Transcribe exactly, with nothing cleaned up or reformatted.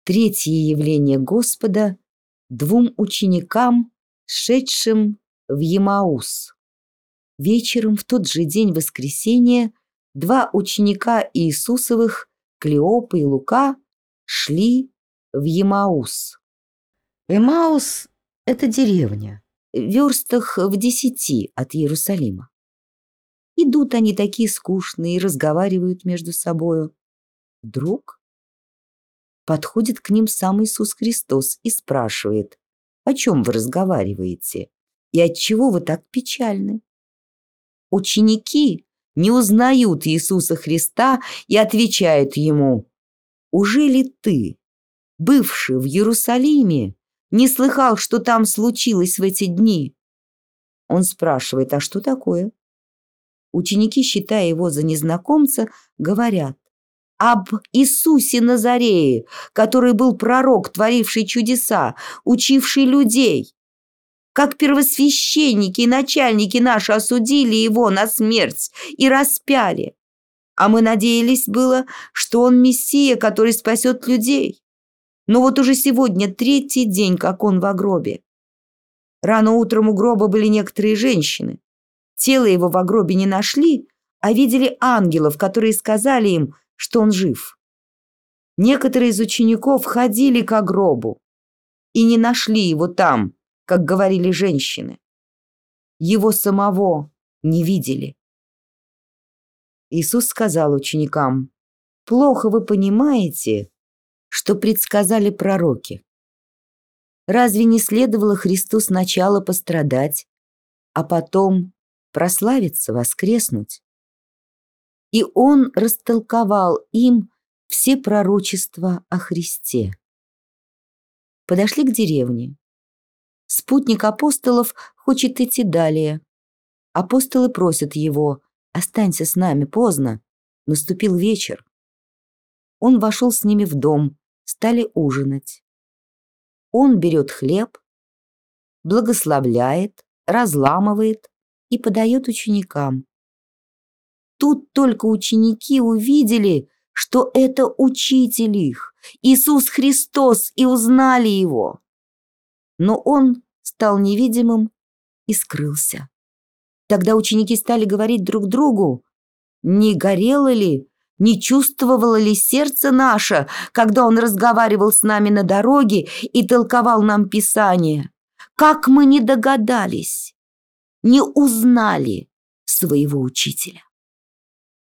Третье явление Господа двум ученикам, шедшим в Емаус. Вечером в тот же день воскресения два ученика Иисусовых, Клеопа и Лука, шли в Емаус. Эмаус – это деревня, в верстах в десяти от Иерусалима. Идут они такие скучные и разговаривают между собою. Вдруг подходит к ним сам Иисус Христос и спрашивает: «О чем вы разговариваете? И отчего вы так печальны?» Ученики не узнают Иисуса Христа и отвечают ему: «Ужели ты, бывший в Иерусалиме, не слыхал, что там случилось в эти дни?» Он спрашивает: «А что такое?» Ученики, считая его за незнакомца, говорят: «Об Иисусе Назарее, который был пророк, творивший чудеса, учивший людей. Как первосвященники и начальники наши осудили его на смерть и распяли. А мы надеялись было, что он Мессия, который спасет людей. Но вот уже сегодня третий день, как он в гробе. Рано утром у гроба были некоторые женщины. Тело его в гробе не нашли, а видели ангелов, которые сказали им, что он жив. Некоторые из учеников ходили к гробу и не нашли его там, как говорили женщины. Его самого не видели». Иисус сказал ученикам: «Плохо вы понимаете, что предсказали пророки. Разве не следовало Христу сначала пострадать, а потом прославиться, воскреснуть?» И Он растолковал им все пророчества о Христе. Подошли к деревне. Спутник апостолов хочет идти далее. Апостолы просят его: «Останься с нами, поздно, наступил вечер». Он вошел с ними в дом, стали ужинать. Он берет хлеб, благословляет, разламывает и подает ученикам. Тут только ученики увидели, что это учитель их, Иисус Христос, и узнали его. Но он стал невидимым и скрылся. Тогда ученики стали говорить друг другу: «Не горело ли, не чувствовало ли сердце наше, когда он разговаривал с нами на дороге и толковал нам Писание? Как мы не догадались, не узнали своего учителя?»